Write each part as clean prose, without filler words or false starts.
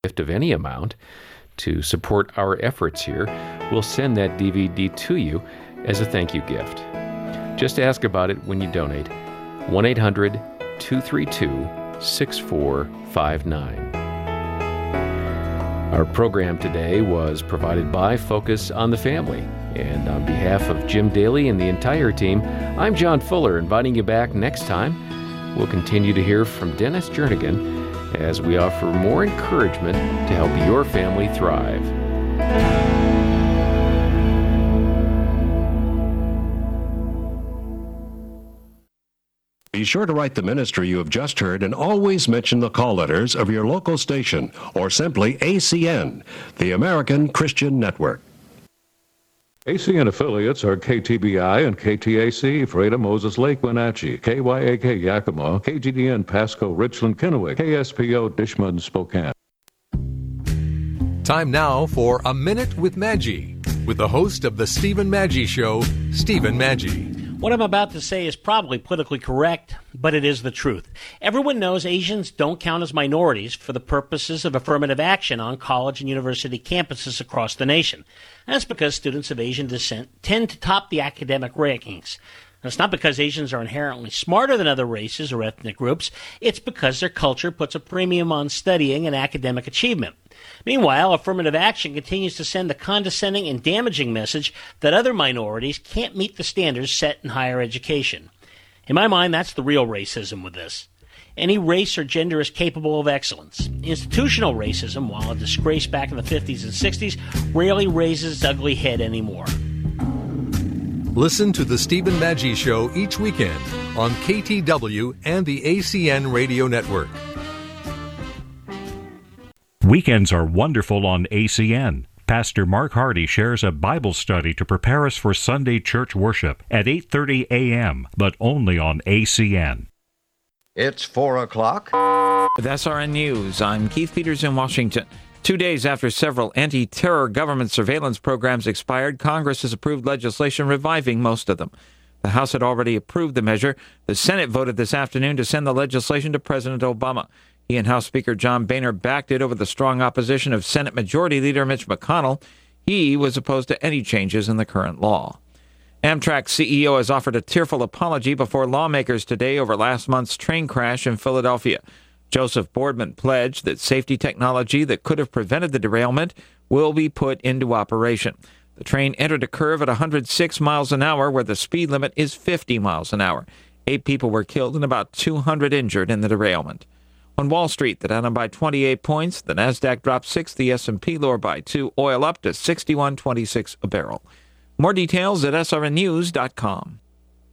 gift of any amount to support our efforts here, we'll send that DVD to you as a thank you gift. Just ask about it when you donate. 1-800-232-6459. Our program today was provided by Focus on the Family. And on behalf of Jim Daly and the entire team, I'm John Fuller, inviting you back next time. We'll continue to hear from Dennis Jernigan as we offer more encouragement to help your family thrive. Be sure to write the ministry you have just heard and always mention the call letters of your local station or simply ACN, the American Christian Network. ACN affiliates are KTBI and KTAC, Freda, Moses Lake, Wenatchee, KYAK, Yakima, KGDN, Pasco, Richland, Kennewick, KSPO, Dishman, Spokane. Time now for A Minute with Maggie, with the host of The Stephen Maggie Show, Stephen Maggie. What I'm about to say is probably politically correct, but it is the truth. Everyone knows Asians don't count as minorities for the purposes of affirmative action on college and university campuses across the nation. That's because students of Asian descent tend to top the academic rankings. And it's not because Asians are inherently smarter than other races or ethnic groups. It's because their culture puts a premium on studying and academic achievement. Meanwhile, affirmative action continues to send the condescending and damaging message that other minorities can't meet the standards set in higher education. In my mind, that's the real racism with this. Any race or gender is capable of excellence. Institutional racism, while a disgrace back in the 50s and 60s, rarely raises its ugly head anymore. Listen to The Stephen Maggie Show each weekend on KTW and the ACN Radio Network. Weekends are wonderful on ACN. Pastor Mark Hardy shares a Bible study to prepare us for Sunday church worship at 8:30 a.m., but only on ACN. It's 4 o'clock. With SRN News, I'm Keith Peters in Washington. 2 days after several anti-terror government surveillance programs expired, Congress has approved legislation reviving most of them. The House had already approved the measure. The Senate voted this afternoon to send the legislation to President Obama. He and House Speaker John Boehner backed it over the strong opposition of Senate Majority Leader Mitch McConnell. He was opposed to any changes in the current law. Amtrak's CEO has offered a tearful apology before lawmakers today over last month's train crash in Philadelphia. Joseph Boardman pledged that safety technology that could have prevented the derailment will be put into operation. The train entered a curve at 106 miles an hour where the speed limit is 50 miles an hour. 8 people were killed and about 200 injured in the derailment. On Wall Street, the Dow by 28 points, the Nasdaq dropped 6, the S&P lower by 2, oil up to $61.26 a barrel. More details at srnnews.com.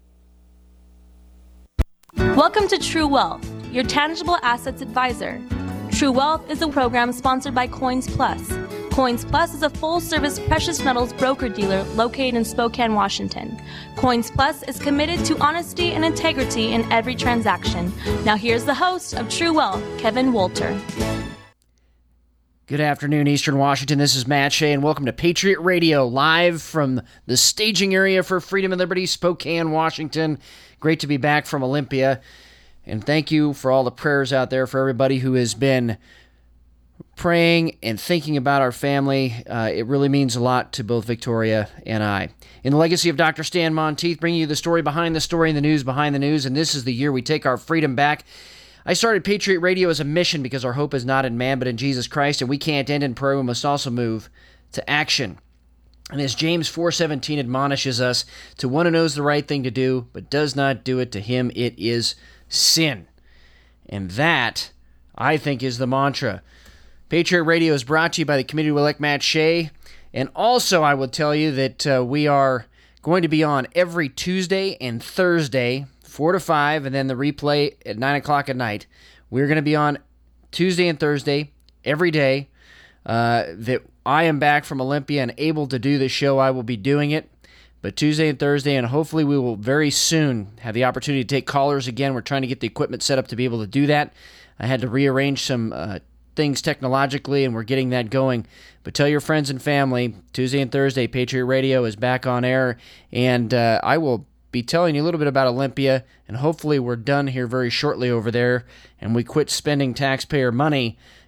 Welcome to True Wealth, your tangible assets advisor. True Wealth is a program sponsored by Coins Plus. Coins Plus is a full-service precious metals broker-dealer located in Spokane, Washington. Coins Plus is committed to honesty and integrity in every transaction. Now here's the host of True Wealth, Kevin Wolter. Good afternoon, Eastern Washington. This is Matt Shea, and welcome to Patriot Radio, live from the staging area for Freedom and Liberty, Spokane, Washington. Great to be back from Olympia, and thank you for all the prayers out there for everybody who has been praying and thinking about our family. It really means a lot to both Victoria and I. In the legacy of Dr. Stan Monteith, bringing you the story behind the story and the news behind the news, and this is the year we take our freedom back. I started Patriot Radio as a mission because our hope is not in man but in Jesus Christ, and we can't end in prayer. We must also move to action. And as James 4:17 admonishes us, to one who knows the right thing to do but does not do it, to him it is sin. And that, I think, is the mantra. Patriot Radio is brought to you by the committee to elect Matt Shea. And also, I will tell you that we are going to be on every Tuesday and Thursday, 4 to 5, and then the replay at 9 o'clock at night. We're going to be on Tuesday and Thursday every day. That I am back from Olympia and able to do the show, I will be doing it. But Tuesday and Thursday, and hopefully we will very soon have the opportunity to take callers again. We're trying to get the equipment set up to be able to do that. I had to rearrange some things technologically, and we're getting that going. But tell your friends and family, Tuesday and Thursday, Patriot Radio is back on air, and I will be telling you a little bit about Olympia, and hopefully we're done here very shortly over there, and we quit spending taxpayer money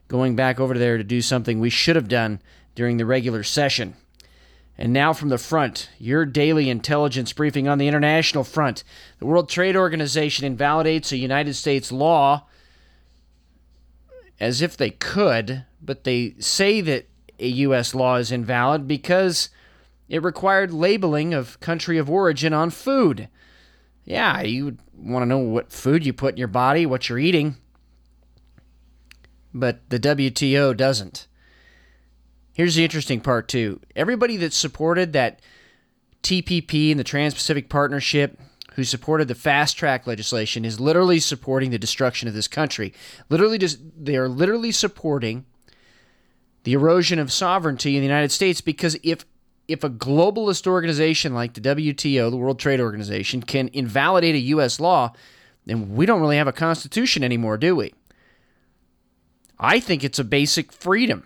going back over there to do something we should have done during the regular session. And now from the front, your daily intelligence briefing on the international front. The World Trade Organization invalidates a United States law as if they could, but they say that a U.S. law is invalid because it required labeling of country of origin on food. Yeah, you would want to know what food you put in your body, what you're eating. But the WTO doesn't. Here's the interesting part, too. Everybody that supported that TPP and the Trans-Pacific Partnership, who supported the fast-track legislation, is literally supporting the destruction of this country. They are literally supporting the erosion of sovereignty in the United States, because if a globalist organization like the WTO, the World Trade Organization, can invalidate a U.S. law, then we don't really have a constitution anymore, do we? I think it's a basic freedom,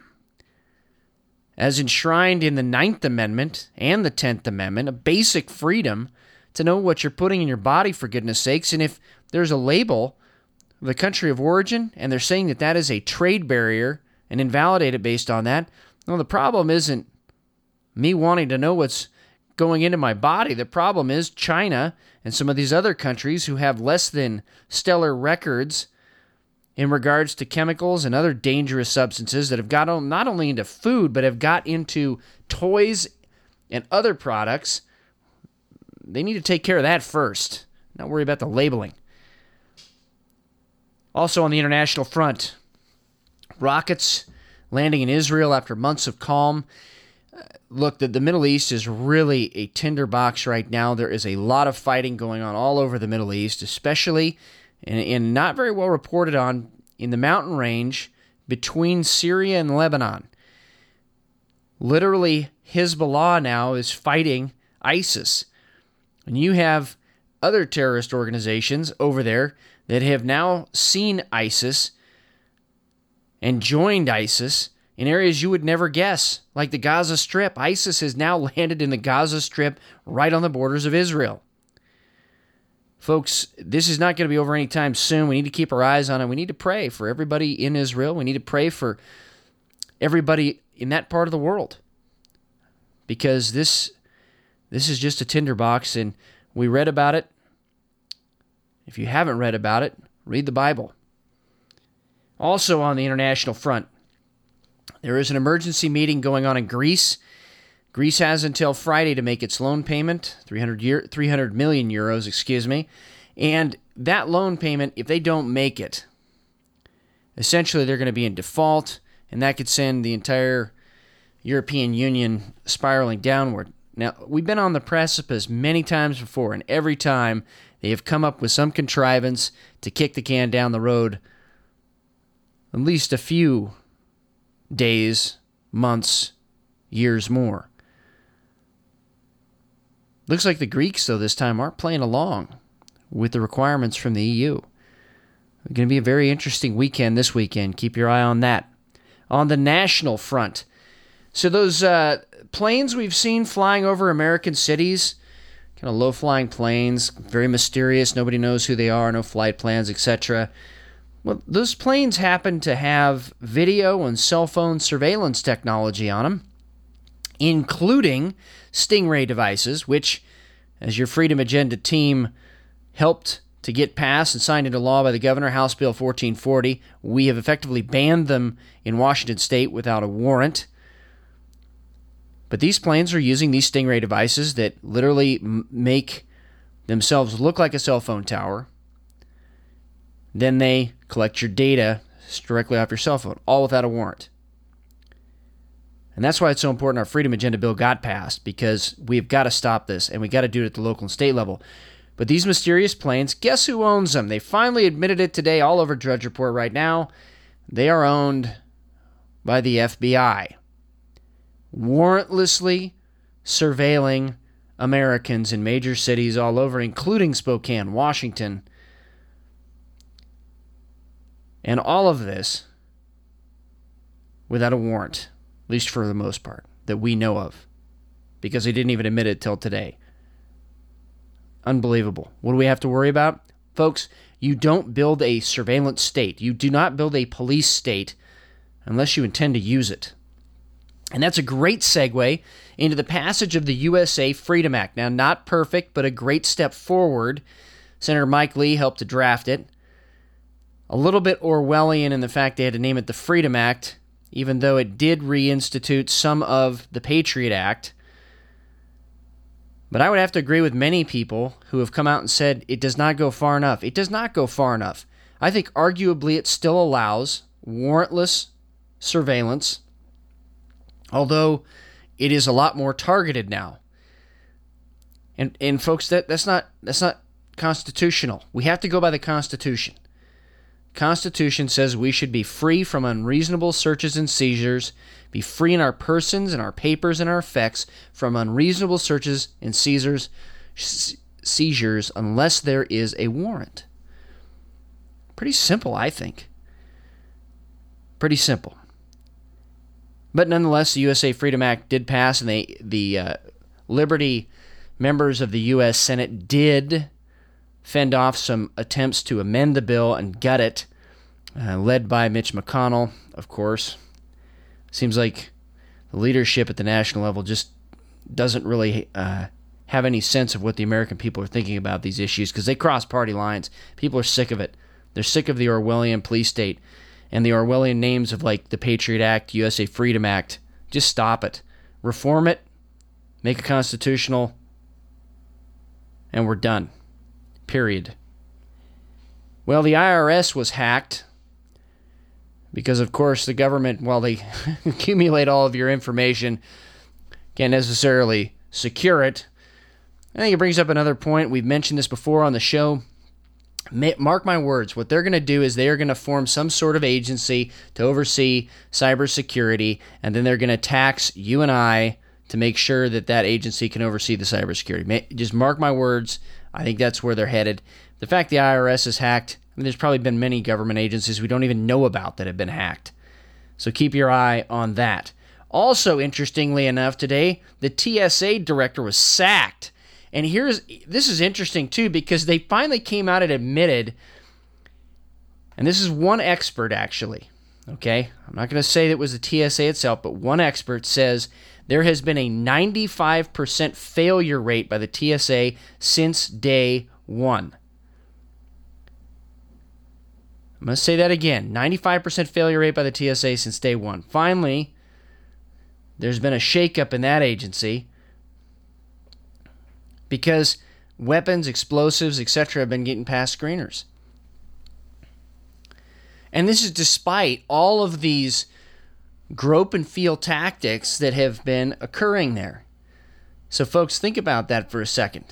as enshrined in the 9th Amendment and the 10th Amendment, a basic freedom to know what you're putting in your body, for goodness sakes. And if there's a label of the country of origin and they're saying that that is a trade barrier and invalidate it based on that, well, the problem isn't me wanting to know what's going into my body. The problem is China and some of these other countries who have less than stellar records in regards to chemicals and other dangerous substances that have got not only into food, but have got into toys and other products. They need to take care of that first, not worry about the labeling. Also on the international front, rockets landing in Israel after months of calm. Look, the Middle East is really a tinderbox right now. There is a lot of fighting going on all over the Middle East, especially and not very well reported on in the mountain range between Syria and Lebanon. Literally, Hezbollah now is fighting ISIS. And you have other terrorist organizations over there that have now seen ISIS and joined ISIS in areas you would never guess, like the Gaza Strip. ISIS has now landed in the Gaza Strip right on the borders of Israel. Folks, this is not going to be over anytime soon. We need to keep our eyes on it. We need to pray for everybody in Israel. We need to pray for everybody in that part of the world, because this is just a tinderbox, and we read about it. If you haven't read about it, read the Bible. Also on the international front, there is an emergency meeting going on in Greece. Greece has until Friday to make its loan payment, 300 million euros, and that loan payment, if they don't make it, essentially they're going to be in default, and that could send the entire European Union spiraling downward. Now, we've been on the precipice many times before, and every time they have come up with some contrivance to kick the can down the road at least a few days, months, years more. Looks like the Greeks, though, this time aren't playing along with the requirements from the EU. It's going to be a very interesting weekend this weekend. Keep your eye on that. On the national front, so those planes we've seen flying over American cities, kind of low-flying planes, very mysterious, nobody knows who they are, no flight plans, etc. Well, those planes happen to have video and cell phone surveillance technology on them, including Stingray devices, which, as your Freedom Agenda team helped to get passed and signed into law by the governor, House Bill 1440, we have effectively banned them in Washington state without a warrant. But these planes are using these Stingray devices that literally make themselves look like a cell phone tower. Then they collect your data directly off your cell phone, all without a warrant. And that's why it's so important our Freedom Agenda bill got passed, because we've got to stop this, and we've got to do it at the local and state level. But these mysterious planes, guess who owns them? They finally admitted it today all over Drudge Report right now. They are owned by the FBI, warrantlessly surveilling Americans in major cities all over, including Spokane, Washington. And all of this without a warrant, at least for the most part, that we know of, because they didn't even admit it till today. Unbelievable. What do we have to worry about? Folks, you don't build a surveillance state. You do not build a police state unless you intend to use it. And that's a great segue into the passage of the USA Freedom Act. Now, not perfect, but a great step forward. Senator Mike Lee helped to draft it. A little bit Orwellian in the fact they had to name it the Freedom Act, even though it did reinstitute some of the Patriot Act. But I would have to agree with many people who have come out and said it does not go far enough. It does not go far enough. I think arguably it still allows warrantless surveillance, although it is a lot more targeted now. And folks, that's not constitutional. We have to go by the Constitution. Constitution says we should be free from unreasonable searches and seizures, be free in our persons and our papers and our effects from unreasonable searches and seizures unless there is a warrant. Pretty simple, I think. Pretty simple. But nonetheless, the USA Freedom Act did pass, and the Liberty members of the U.S. Senate did fend off some attempts to amend the bill and gut it, led by Mitch McConnell, of course. Seems like the leadership at the national level just doesn't really have any sense of what the American people are thinking about these issues, because they cross party lines. People are sick of it. They're sick of the Orwellian police state and the Orwellian names of like the Patriot Act, USA Freedom Act. Just stop it. Reform it. Make it constitutional. And we're done. Period. Well, the IRS was hacked because, of course, the government, while they accumulate all of your information, can't necessarily secure it. I think it brings up another point. We've mentioned this before on the show. Mark my words, what they're going to do is they are going to form some sort of agency to oversee cybersecurity, and then they're going to tax you and I to make sure that that agency can oversee the cybersecurity. Just mark my words. I think that's where they're headed. The fact the IRS is hacked, I mean, there's probably been many government agencies we don't even know about that have been hacked. So keep your eye on that. Also, interestingly enough, today, the TSA director was sacked. And this is interesting, too, because they finally came out and admitted, and this is one expert, actually, okay? I'm not going to say that it was the TSA itself, but one expert says there has been a 95% failure rate by the TSA since day one. I'm going to say that again. 95% failure rate by the TSA since day one. Finally, there's been a shakeup in that agency because weapons, explosives, etc. have been getting past screeners. And this is despite all of these grope and feel tactics that have been occurring there. So folks, think about that for a second.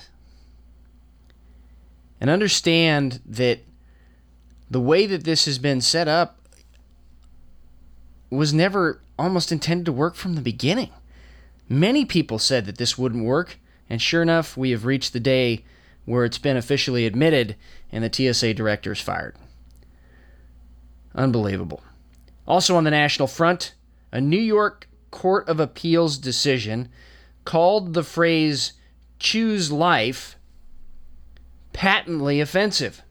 And understand that the way that this has been set up was never almost intended to work from the beginning. Many people said that this wouldn't work, and sure enough, we have reached the day where it's been officially admitted and the TSA director is fired. Unbelievable. Also on the national front, a New York Court of Appeals decision called the phrase "choose life" patently offensive.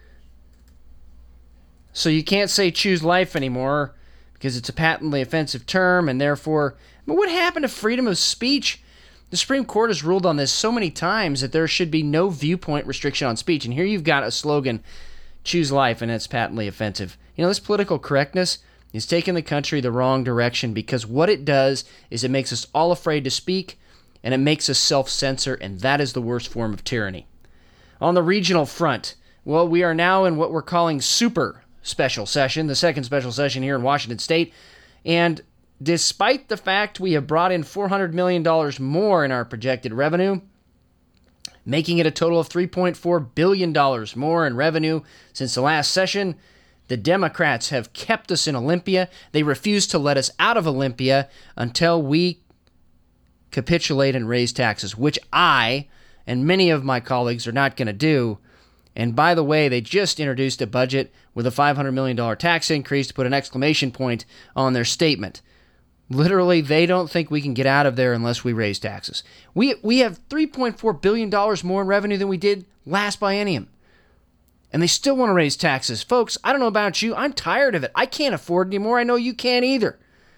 So you can't say choose life anymore because it's a patently offensive term, and therefore, but what happened to freedom of speech? The Supreme Court has ruled on this so many times that there should be no viewpoint restriction on speech. And here you've got a slogan, choose life, and it's patently offensive. You know, this political correctness is taking the country the wrong direction, because what it does is it makes us all afraid to speak, and it makes us self-censor, and that is the worst form of tyranny. On the regional front, well, we are now in what we're calling super special session, the second special session here in Washington State, and despite the fact we have brought in $400 million more in our projected revenue, making it a total of $3.4 billion more in revenue since the last session, the Democrats have kept us in Olympia. They refuse to let us out of Olympia until we capitulate and raise taxes, which I and many of my colleagues are not going to do. And by the way, they just introduced a budget with a $500 million tax increase to put an exclamation point on their statement. Literally, they don't think we can get out of there unless we raise taxes. We have $3.4 billion more in revenue than we did last biennium. And they still want to raise taxes. Folks, I don't know about you. I'm tired of it. I can't afford it anymore. I know you can't either.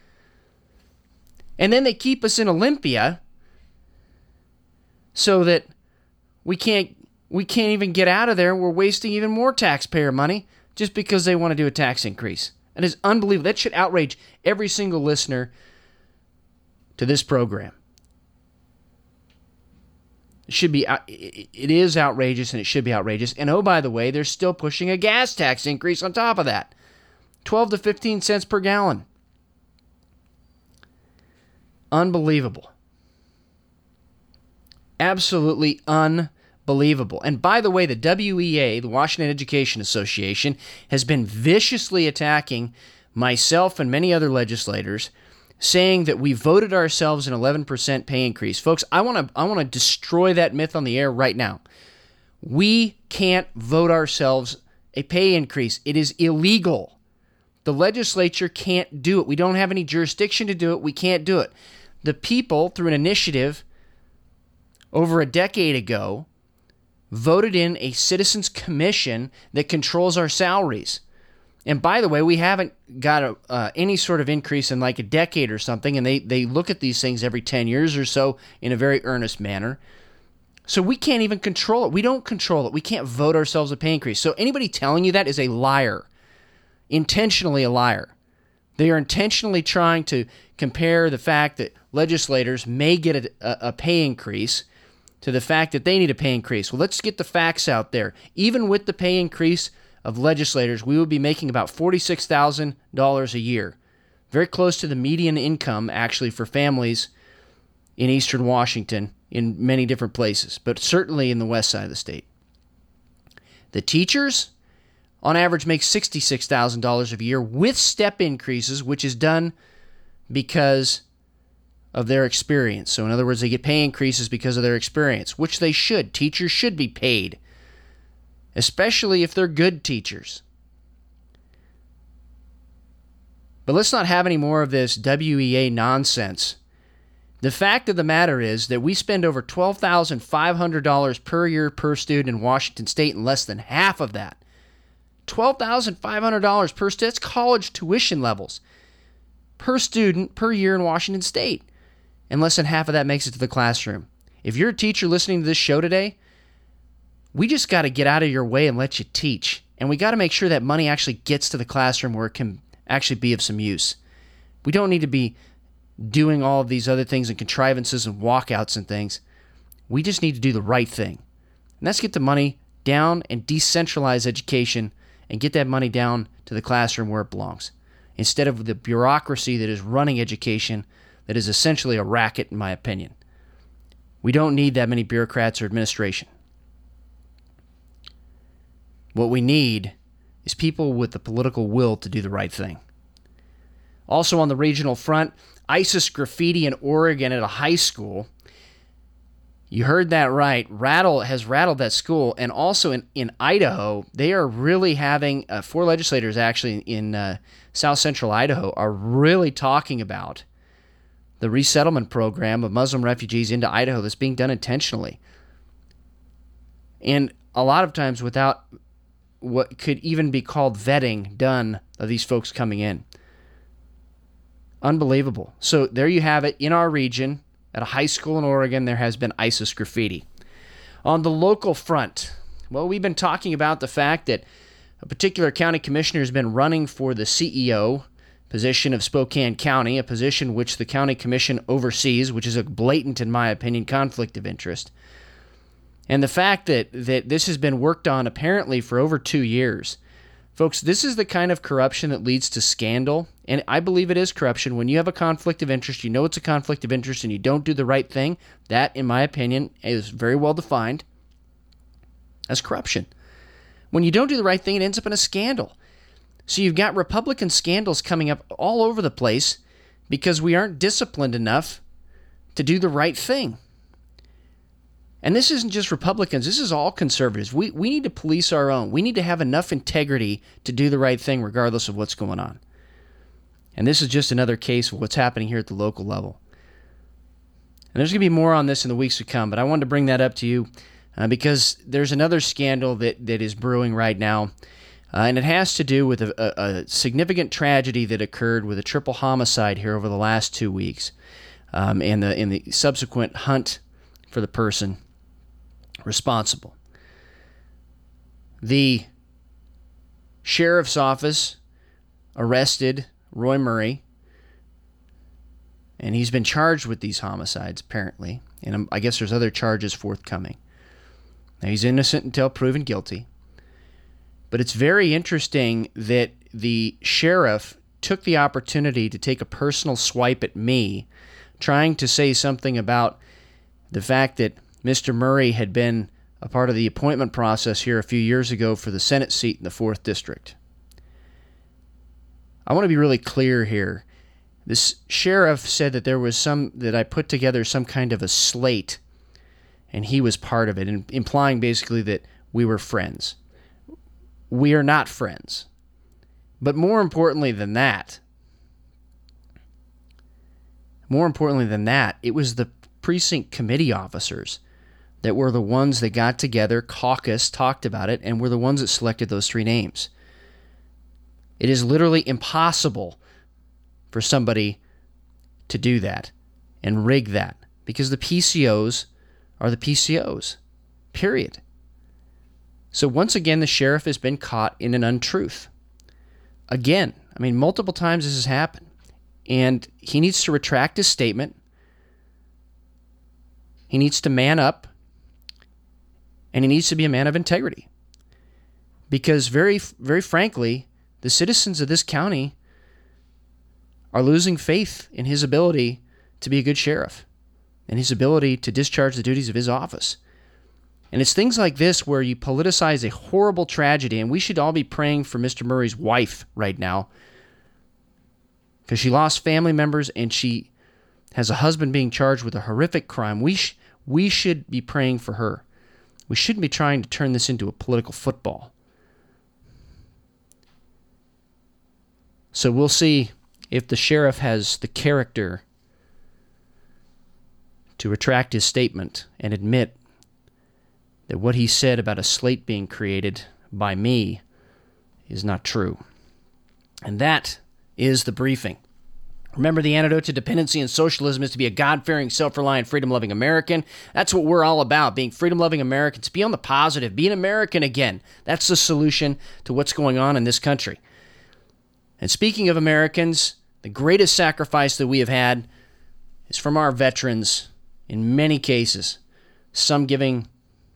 And then they keep us in Olympia so that we can't even get out of there. We're wasting even more taxpayer money just because they want to do a tax increase. That is unbelievable. That should outrage every single listener to this program. It is outrageous, and it should be outrageous. And oh, by the way, they're still pushing a gas tax increase on top of that. 12 to 15 cents per gallon. Unbelievable. Absolutely unbelievable. And by the way, the WEA, the Washington Education Association, has been viciously attacking myself and many other legislators, saying that we voted ourselves an 11% pay increase. Folks, I want to destroy that myth on the air right now. We can't vote ourselves a pay increase. It is illegal. The legislature can't do it. We don't have any jurisdiction to do it. We can't do it. The people, through an initiative over a decade ago, voted in a citizens commission that controls our salaries. And by the way, we haven't got any sort of increase in like a decade or something, and they look at these things every 10 years or so in a very earnest manner. So we can't even control it. We don't control it. We can't vote ourselves a pay increase. So anybody telling you that is a liar, intentionally a liar. They are intentionally trying to compare the fact that legislators may get a pay increase to the fact that they need a pay increase. Well, let's get the facts out there. Even with the pay increase of legislators, we would be making about $46,000 a year. Very close to the median income, actually, for families in eastern Washington in many different places, but certainly in the west side of the state. The teachers, on average, make $66,000 a year with step increases, which is done because of their experience. So in other words, they get pay increases because of their experience, which they should. Teachers should be paid, especially if they're good teachers. But let's not have any more of this WEA nonsense. The fact of the matter is that we spend over $12,500 per year per student in Washington State, and less than half of that, $12,500 per student, that's college tuition levels, per student per year in Washington State. And less than half of that makes it to the classroom. If you're a teacher listening to this show today, we just got to get out of your way and let you teach. And we got to make sure that money actually gets to the classroom where it can actually be of some use. We don't need to be doing all of these other things and contrivances and walkouts and things. We just need to do the right thing. And let's get the money down and decentralize education and get that money down to the classroom where it belongs, instead of the bureaucracy that is running education that is essentially a racket, in my opinion. We don't need that many bureaucrats or administration. What we need is people with the political will to do the right thing. Also on the regional front, ISIS graffiti in Oregon at a high school. You heard that right. Has rattled that school. And also in Idaho, they are really having, 4 legislators actually in south central Idaho are really talking about the resettlement program of Muslim refugees into Idaho that's being done intentionally. And a lot of times without what could even be called vetting done of these folks coming in. Unbelievable. So there you have it. In our region, at a high school in Oregon, there has been ISIS graffiti. On the local front, well, we've been talking about the fact that a particular county commissioner has been running for the CEO position of Spokane County, a position which the county commission oversees, which is a blatant, in my opinion, conflict of interest. And the fact that this has been worked on apparently for over 2 years. Folks, this is the kind of corruption that leads to scandal, and I believe it is corruption. When you have a conflict of interest, you know it's a conflict of interest, and you don't do the right thing, that, in my opinion, is very well defined as corruption. When you don't do the right thing, it ends up in a scandal. So you've got Republican scandals coming up all over the place because we aren't disciplined enough to do the right thing. And this isn't just Republicans. This is all conservatives. We need to police our own. We need to have enough integrity to do the right thing regardless of what's going on. And this is just another case of what's happening here at the local level. And there's going to be more on this in the weeks to come, but I wanted to bring that up to you because there's another scandal that is brewing right now, and it has to do with a significant tragedy that occurred with a triple homicide here over the last 2 weeks, and the subsequent hunt for the person responsible. The sheriff's office arrested Roy Murray, and he's been charged with these homicides, apparently, and I guess there's other charges forthcoming. Now, he's innocent until proven guilty, but it's very interesting that the sheriff took the opportunity to take a personal swipe at me, trying to say something about the fact that Mr. Murray had been a part of the appointment process here a few years ago for the Senate seat in the 4th District. I want to be really clear here. This sheriff said that that I put together some kind of a slate, and he was part of it, implying basically that we were friends. We are not friends. But more importantly than that, it was the precinct committee officers that were the ones that got together, caucused, talked about it, and were the ones that selected those 3 names. It is literally impossible for somebody to do that and rig that, because the PCOs are the PCOs, period. So once again, the sheriff has been caught in an untruth. Again, multiple times this has happened, and he needs to retract his statement. He needs to man up, and he needs to be a man of integrity. Because very, very frankly, the citizens of this county are losing faith in his ability to be a good sheriff and his ability to discharge the duties of his office. And it's things like this where you politicize a horrible tragedy, and we should all be praying for Mr. Murray's wife right now, because she lost family members and she has a husband being charged with a horrific crime. We should be praying for her. We shouldn't be trying to turn this into a political football. So we'll see if the sheriff has the character to retract his statement and admit that what he said about a slate being created by me is not true. And that is the briefing. Remember, the antidote to dependency and socialism is to be a God-fearing, self-reliant, freedom-loving American. That's what we're all about, being freedom-loving Americans. Be on the positive. Be an American again. That's the solution to what's going on in this country. And speaking of Americans, the greatest sacrifice that we have had is from our veterans in many cases, some giving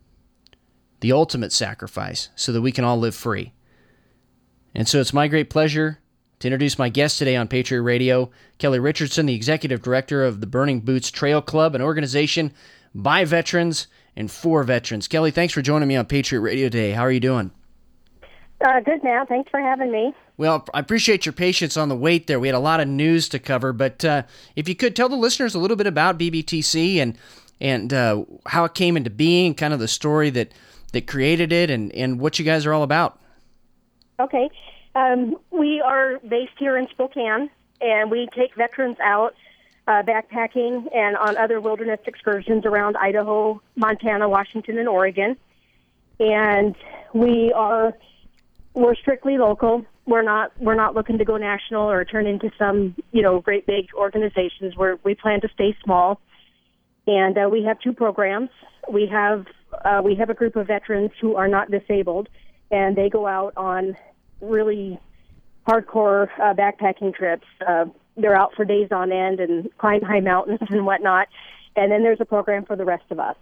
the ultimate sacrifice so that we can all live free. And so it's my great pleasure to introduce my guest today on Patriot Radio, Kelly Richardson, the Executive Director of the Burning Boots Trail Club, an organization by veterans and for veterans. Kelly, thanks for joining me on Patriot Radio today. How are you doing? Good now. Thanks for having me. Well, I appreciate your patience on the wait there. We had a lot of news to cover, but if you could tell the listeners a little bit about BBTC and how it came into being, kind of the story that created it, and what you guys are all about. Okay. We are based here in Spokane, and we take veterans out backpacking and on other wilderness excursions around Idaho, Montana, Washington, and Oregon. And we're strictly local. We're not looking to go national or turn into some, great big organizations. We plan to stay small. And we have 2 programs. We have a group of veterans who are not disabled, and they go out on really hardcore backpacking trips. They're out for days on end and climb high mountains and whatnot. And then there's a program for the rest of us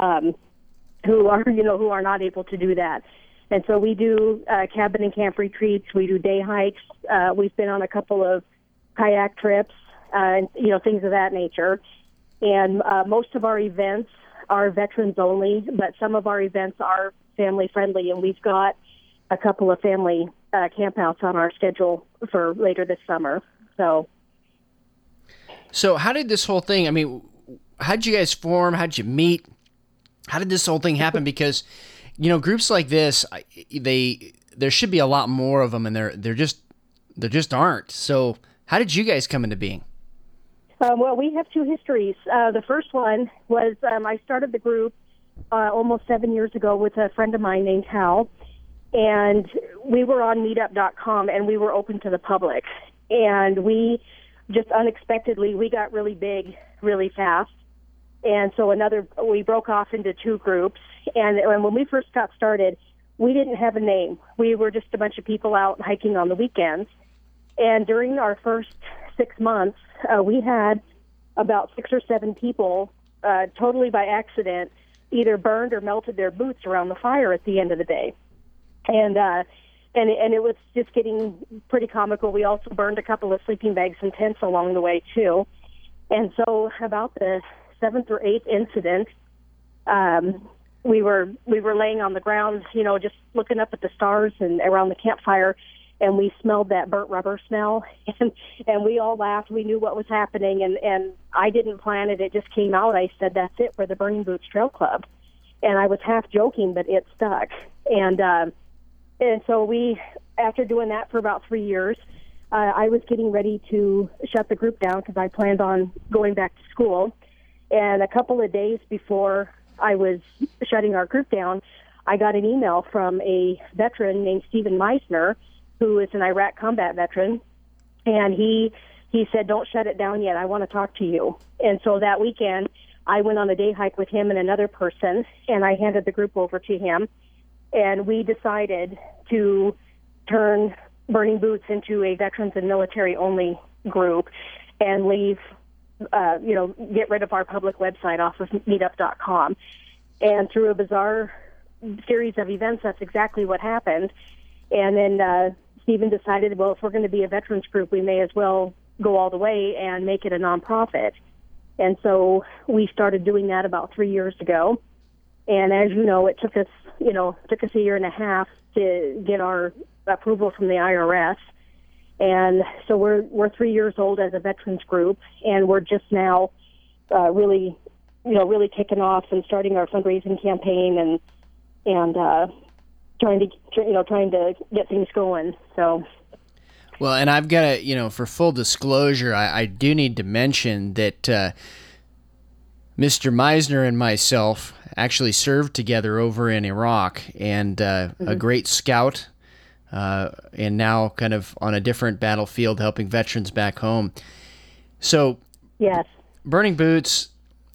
who are not able to do that. And so we do cabin and camp retreats. We do day hikes. We've been on a couple of kayak trips, and things of that nature. And most of our events are veterans only, but some of our events are family friendly, and we've got a couple of family campouts on our schedule for later this summer. So how did this whole thing, how did you guys form? How did you meet? How did this whole thing happen? Because, groups like this, there should be a lot more of them, and there just aren't. So how did you guys come into being? Well, we have 2 histories. The first one was I started the group almost 7 years ago with a friend of mine named Hal, and we were on meetup.com, and we were open to the public. And we just unexpectedly, we got really big really fast. And so we broke off into two groups. And when we first got started, we didn't have a name. We were just a bunch of people out hiking on the weekends. And during our first 6 months, we had about 6 or 7 people totally by accident either burned or melted their boots around the fire at the end of the day. And it was just getting pretty comical. We also burned a couple of sleeping bags and tents along the way, too. And so about the 7th or 8th incident, we were laying on the ground, just looking up at the stars and around the campfire, and we smelled that burnt rubber smell, and we all laughed. We knew what was happening, and I didn't plan it. It just came out. I said, "That's it, we're the Burning Boots Trail Club." And I was half joking, but it stuck. And so we, after doing that for about 3 years, I was getting ready to shut the group down because I planned on going back to school. And a couple of days before I was shutting our group down, I got an email from a veteran named Stephen Meisner, who is an Iraq combat veteran. And he said, "Don't shut it down yet. I want to talk to you." And so that weekend, I went on a day hike with him and another person, and I handed the group over to him. And we decided to turn Burning Boots into a veterans and military-only group and leave, get rid of our public website off of meetup.com. And through a bizarre series of events, that's exactly what happened. And then Stephen decided, well, if we're going to be a veterans group, we may as well go all the way and make it a nonprofit. And so we started doing that about 3 years ago. And as you know, it took us a year and a half to get our approval from the IRS. And so we're 3 years old as a veterans group, and we're just now really kicking off and starting our fundraising campaign and trying to get things going. So. Well, and I've got to, for full disclosure, I do need to mention that Mr. Meisner and myself actually served together over in Iraq, and a great scout, and now kind of on a different battlefield helping veterans back home. So, yes, Burning Boots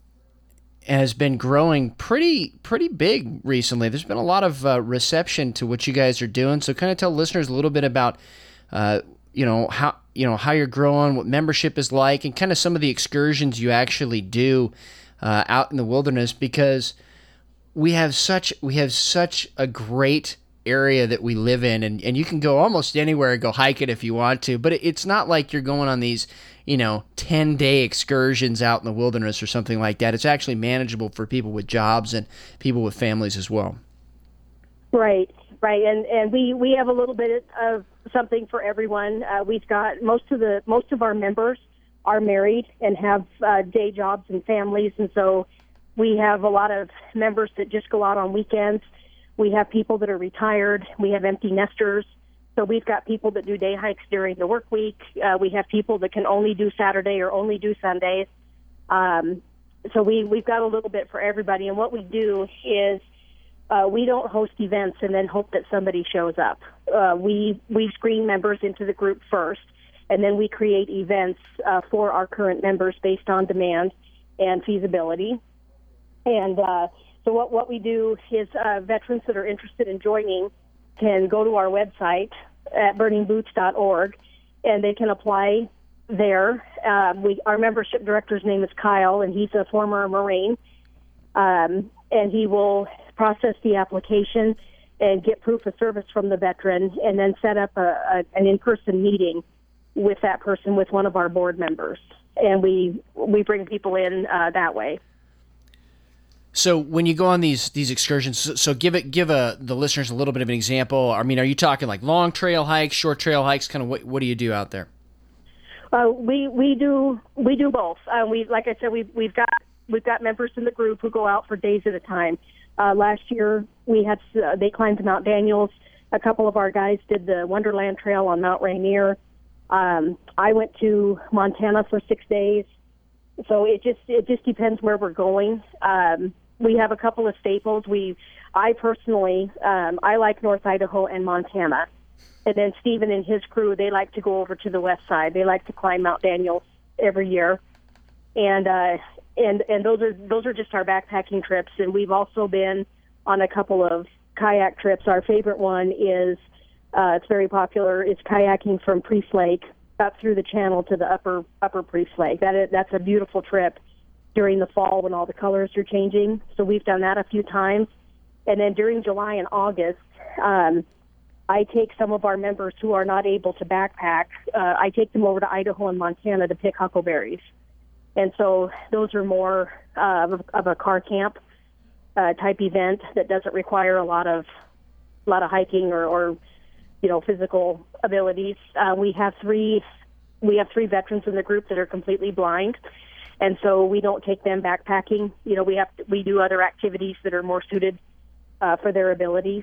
has been growing pretty big recently. There's been a lot of reception to what you guys are doing. So kind of tell listeners a little bit about how you're growing, what membership is like, and kind of some of the excursions you actually do out in the wilderness, because we have such a great area that we live in, and you can go almost anywhere and go hike it if you want to, but it's not like you're going on these 10-day excursions out in the wilderness or something like that. It's actually manageable for people with jobs and people with families as well. Right. And we have a little bit of something for everyone. We've got most of our members are married and have day jobs and families, and so we have a lot of members that just go out on weekends. We have people that are retired. We have empty nesters. So we've got people that do day hikes during the work week. We have people that can only do Saturday or only do Sundays. So we've got a little bit for everybody. And what we do is we don't host events and then hope that somebody shows up. We screen members into the group first, and then we create events for our current members based on demand and feasibility. And so what we do is veterans that are interested in joining can go to our website at burningboots.org, and they can apply there. Our membership director's name is Kyle, and he's a former Marine, and he will process the application and get proof of service from the veteran, and then set up an in-person meeting with that person with one of our board members, and we bring people in that way. So when you go on these excursions, so give the listeners a little bit of an example. I mean, are you talking like long trail hikes, short trail hikes? Kind of what do you do out there? We do both. Like I said, we've got members in the group who go out for days at a time. Last year they climbed Mount Daniels. A couple of our guys did the Wonderland Trail on Mount Rainier. I went to Montana for 6 days. So it just depends where we're going. we have a couple of staples. I personally, I like North Idaho and Montana. And then Stephen and his crew, they like to go over to the west side. They like to climb Mount Daniels every year. And those are just our backpacking trips. And we've also been on a couple of kayak trips. Our favorite one is, it's very popular, it's kayaking from Priest Lake up through the channel to the upper Priest Lake. That's a beautiful trip during the fall when all the colors are changing. So we've done that a few times. And then during July and August, I take some of our members who are not able to backpack, I take them over to Idaho and Montana to pick huckleberries. And so those are more of a car camp type event that doesn't require a lot of hiking or physical abilities. We have three veterans in the group that are completely blind, and so we don't take them backpacking. We do other activities that are more suited for their abilities.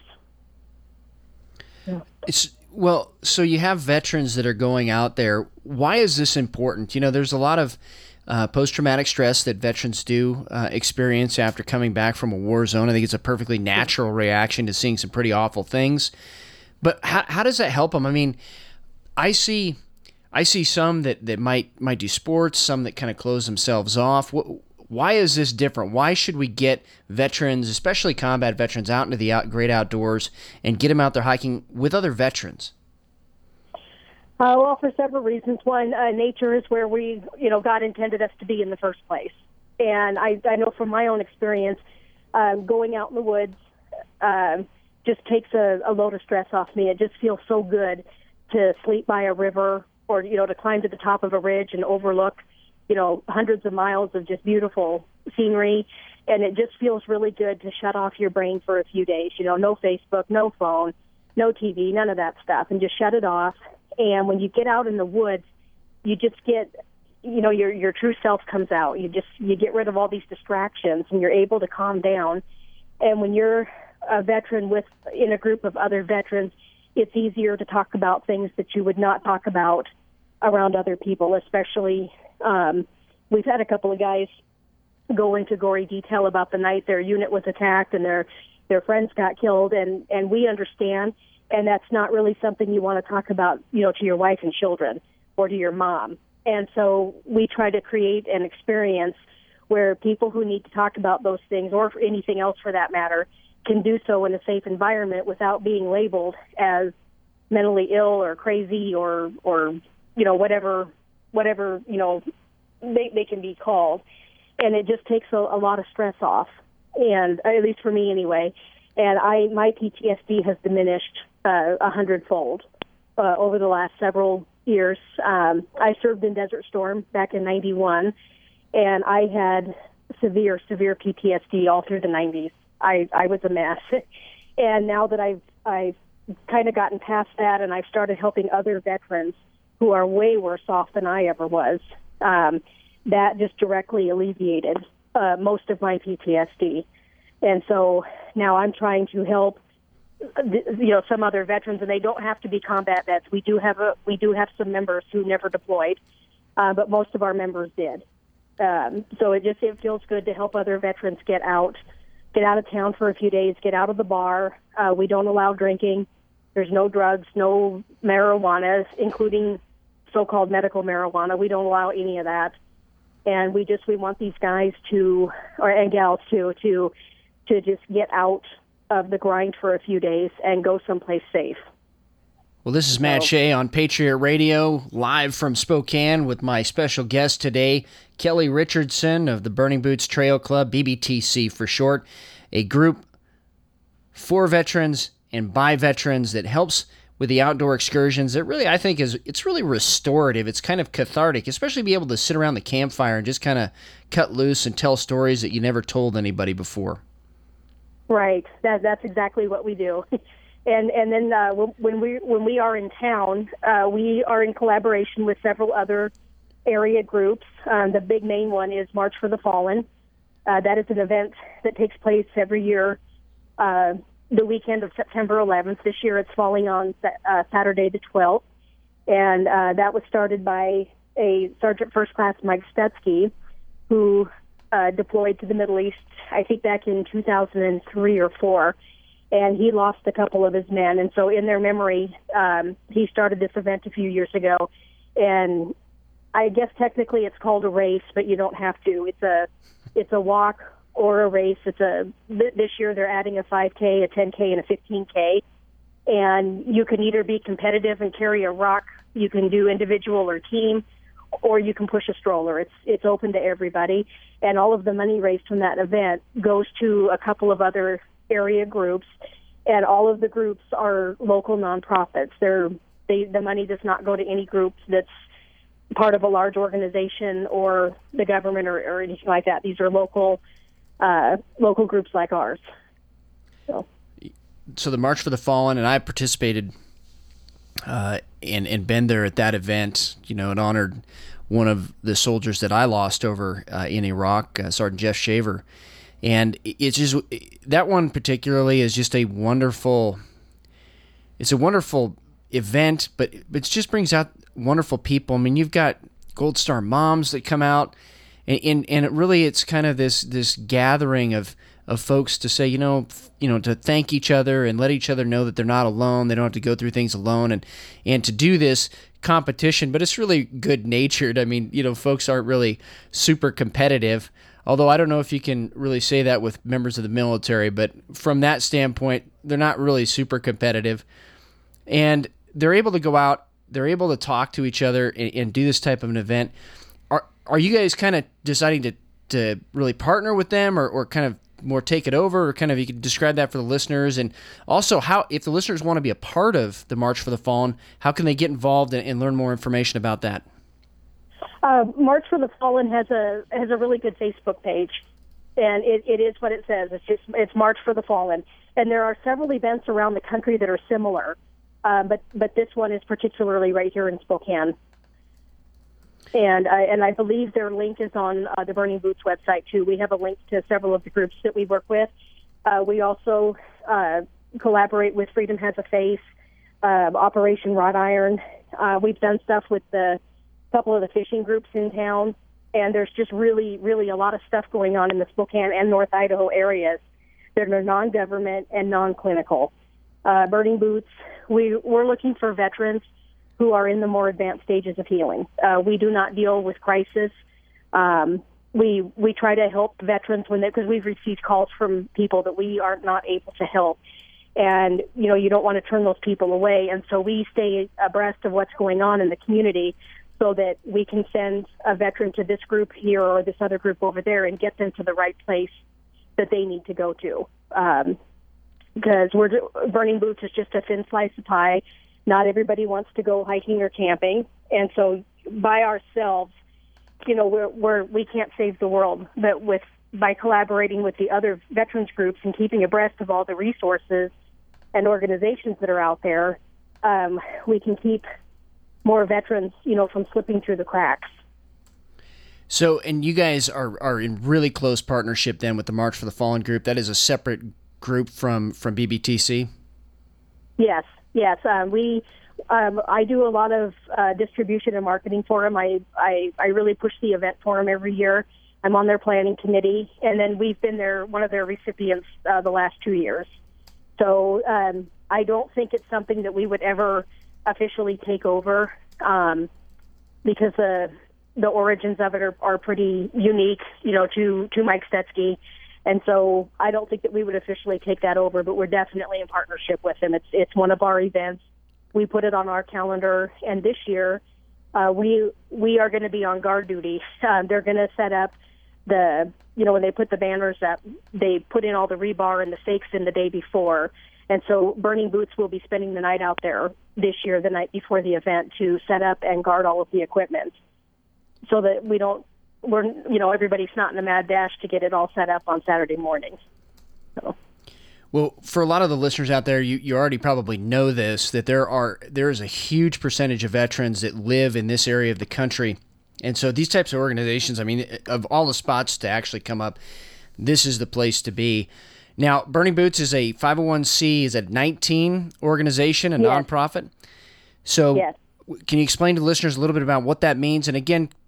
So you have veterans that are going out there. Why is this important? There's a lot of post-traumatic stress that veterans do experience after coming back from a war zone. I think it's a perfectly natural reaction to seeing some pretty awful things. But how does that help them? I mean, I see some that might do sports, some that kind of close themselves off. Why is this different? Why should we get veterans, especially combat veterans, out into the great outdoors and get them out there hiking with other veterans? Well, for several reasons. One, nature is where God intended us to be in the first place. And I know from my own experience, going out in the woods just takes a load of stress off me. It just feels so good to sleep by a river or, to climb to the top of a ridge and overlook, hundreds of miles of just beautiful scenery. And it just feels really good to shut off your brain for a few days. No Facebook, no phone, no TV, none of that stuff, and just shut it off. And when you get out in the woods, you just get, your true self comes out. You get rid of all these distractions, and you're able to calm down. And when you're a veteran in a group of other veterans, it's easier to talk about things that you would not talk about around other people, especially we've had a couple of guys go into gory detail about the night their unit was attacked and their friends got killed, and we understand. And that's not really something you want to talk about, to your wife and children or to your mom. And so we try to create an experience where people who need to talk about those things, or for anything else for that matter, can do so in a safe environment without being labeled as mentally ill or crazy or whatever they can be called. And it just takes a lot of stress off, and at least for me anyway. And my PTSD has diminished 100-fold over the last several years. I served in Desert Storm back in '91, and I had severe PTSD all through the '90s. I was a mess. And now that I've kind of gotten past that, and I've started helping other veterans who are way worse off than I ever was, that just directly alleviated most of my PTSD. And so now I'm trying to help, some other veterans, and they don't have to be combat vets. We do have some members who never deployed, but most of our members did. So it feels good to help other veterans get out of town for a few days, get out of the bar. We don't allow drinking. There's no drugs, no marijuana, including so-called medical marijuana. We don't allow any of that. And we want these guys and gals to just get out of the grind for a few days and go someplace safe. Well, this is Matt Shea on Patriot Radio, live from Spokane with my special guest today, Kelly Richardson of the Burning Boots Trail Club, BBTC for short, a group for veterans and by veterans that helps with the outdoor excursions. That really, I think, it's really restorative. It's kind of cathartic, especially be able to sit around the campfire and just kind of cut loose and tell stories that you never told anybody before. Right. That's exactly what we do. And then when we are in town, we are in collaboration with several other area groups. The big main one is March for the Fallen. That is an event that takes place every year, the weekend of September 11th. This year it's falling on Saturday the 12th. And that was started by a Sergeant First Class Mike Stutzky, who deployed to the Middle East, I think back in 2003 or 4, and he lost a couple of his men. And so in their memory, he started this event a few years ago. And I guess technically it's called a race, but you don't have to. It's a walk or a race. This year they're adding a 5K, a 10K, and a 15K. And you can either be competitive and carry a rock, you can do individual or team, or you can push a stroller. It's open to everybody. And all of the money raised from that event goes to a couple of other area groups, and all of the groups are local nonprofits. The money does not go to any group that's part of a large organization or the government or anything like that. These are local groups like ours. So the March for the Fallen, and I participated and been there at that event. You know, it honored one of the soldiers that I lost over in Iraq, Sergeant Jeff Shaver. And it's just, that one particularly is just a wonderful event, but it just brings out wonderful people. I mean, you've got Gold Star moms that come out, and it really, it's kind of this gathering of folks to say, to thank each other and let each other know that they're not alone. They don't have to go through things alone, and to do this competition, but it's really good-natured. I mean, folks aren't really super competitive, although I don't know if you can really say that with members of the military, but from that standpoint, they're not really super competitive. And they're able to go out, they're able to talk to each other and do this type of an event. Are you guys kind of deciding to really partner with them or kind of more take it over, or kind of, you can describe that for the listeners? And also, how, if the listeners want to be a part of the March for the Fallen, how can they get involved and learn more information about that? March for the Fallen has a really good Facebook page, and it is what it says. It's March for the Fallen, and there are several events around the country that are similar, but this one is particularly right here in Spokane. And I believe their link is on the Burning Boots website too. We have a link to several of the groups that we work with. We also collaborate with Freedom Has a Face, Operation Wrought Iron. We've done stuff with the couple of the fishing groups in town, and there's just really, really a lot of stuff going on in the Spokane and North Idaho areas that are non-government and non-clinical. Burning Boots, we're looking for veterans who are in the more advanced stages of healing. We do not deal with crisis. We try to help veterans because we've received calls from people that we are not able to help. And, you don't want to turn those people away. And so we stay abreast of what's going on in the community so that we can send a veteran to this group here or this other group over there and get them to the right place that they need to go to. Because Burning Boots is just a thin slice of pie. Not everybody wants to go hiking or camping. And so by ourselves, we can't save the world. But by collaborating with the other veterans groups and keeping abreast of all the resources and organizations that are out there, we can keep more veterans, from slipping through the cracks. So, and you guys are in really close partnership then with the March for the Fallen group. That is a separate group from BBTC? Yes. I do a lot of distribution and marketing for them. I really push the event for them every year. I'm on their planning committee, and then we've been one of their recipients the last 2 years. So I don't think it's something that we would ever officially take over because the origins of it are pretty unique, to Mike Stetsky. And so I don't think that we would officially take that over, but we're definitely in partnership with him. It's one of our events. We put it on our calendar, and this year we are going to be on guard duty. They're going to set up when they put the banners up, they put in all the rebar and the stakes in the day before. And so Burning Boots will be spending the night out there this year, the night before the event, to set up and guard all of the equipment so that everybody's not in a mad dash to get it all set up on Saturday morning. So. Well, for a lot of the listeners out there, you already probably know this, that there is a huge percentage of veterans that live in this area of the country. And so these types of organizations, I mean, of all the spots to actually come up, this is the place to be. Now, Burning Boots is a 501c, is a 19 organization, a nonprofit. So can you explain to listeners a little bit about what that means? And again,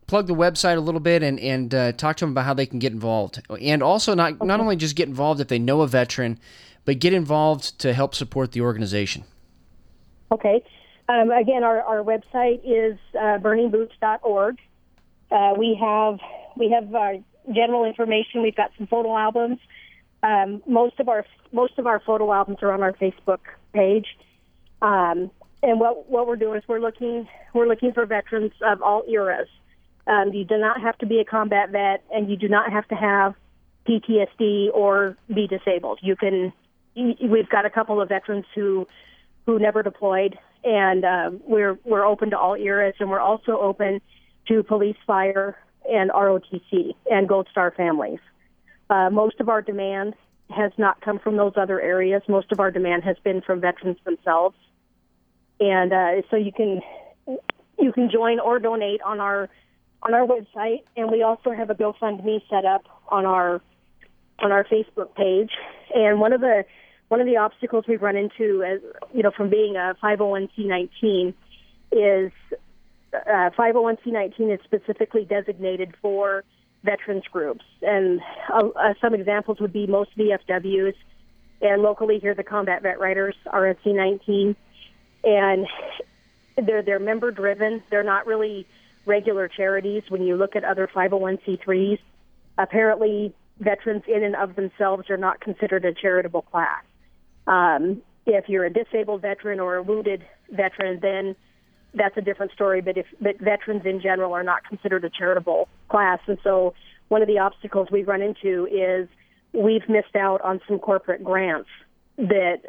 plug the website a little bit and talk to them about how they can get involved. And also not only just get involved if they know a veteran, but get involved to help support the organization. Okay. Again, our website is burningboots.org. We have general information. We've got some photo albums. Most of our photo albums are on our Facebook page. And what we're doing is we're looking for veterans of all eras. You do not have to be a combat vet, and you do not have to have PTSD or be disabled. We've got a couple of veterans who never deployed, and we're open to all eras, and we're also open to police, fire, and ROTC and Gold Star families. Most of our demand has not come from those other areas. Most of our demand has been from veterans themselves, and so you can join or donate on our website, and we also have a GoFundMe set up on our Facebook page. And one of the obstacles we've run into, as from being a 501c19, is 501c19 is specifically designated for veterans groups, and some examples would be most VFWs, and locally here the Combat Vet Writers are a C19, and they're member driven. They're not really regular charities. When you look at other 501c3s, apparently veterans in and of themselves are not considered a charitable class. If you're a disabled veteran or a wounded veteran, then that's a different story. But veterans in general are not considered a charitable class, and so one of the obstacles we've run into is we've missed out on some corporate grants that